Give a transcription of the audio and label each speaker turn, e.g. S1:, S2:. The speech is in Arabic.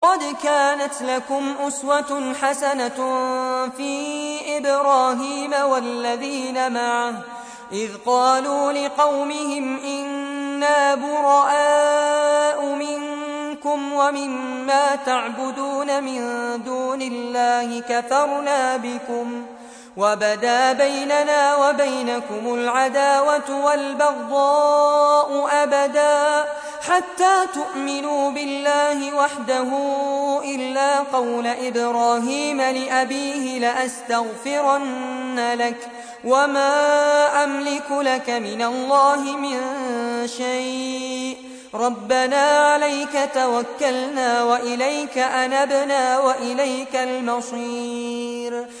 S1: قد كانت لكم أسوة حسنة في إبراهيم والذين معه إذ قالوا لقومهم إنا براء منكم ومما تعبدون من دون الله كفرنا بكم وبدا بيننا وبينكم العداوة والبغضاء أبدا حتى تؤمنوا بالله وحده إلا قول إبراهيم لأبيه لأستغفرن لك وما أملك لك من الله من شيء ربنا عليك توكلنا وإليك أنبنا وإليك المصير